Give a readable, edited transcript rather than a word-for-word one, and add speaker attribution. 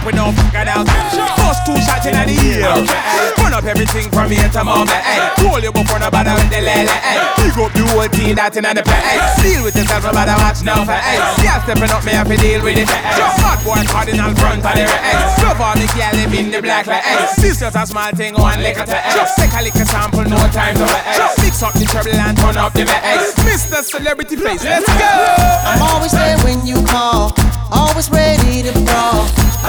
Speaker 1: we no fucking out. First 2 shots in the ear. Run up everything from here to mom. Roll you before nobody with the lele. Pick up the whole team that's in the play. Deal with yourself, nobody watch now for yeah, stepping up, me have to deal with it. Hot boy cardinal front of the love all the girl live in the black like this just a small thing, one liquor to Just take a liquor sample, no time to Just mix up the trouble and turn up the Mr. Celebrity Face, let's go.
Speaker 2: I'm always there when you call, always ready to brawl.